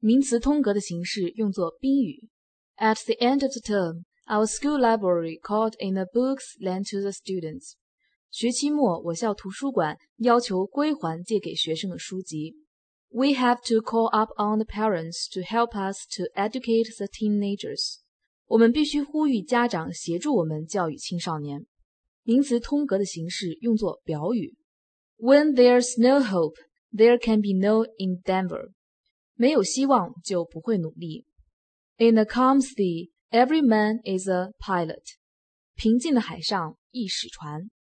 名词通格的形式用作宾语。At the end of the term, our school library called in the books lent to the students. 学期末，我校图书馆要求归还借给学生的书籍。We have to call up on the parents to help us to educate the teenagers. 我们必须呼吁家长协助我们教育青少年。名词通格的形式用作表语。When there's no hope, there can be no endeavor. 没有希望就不会努力。In a calm sea, every man is a pilot. 平静的海上，一使船。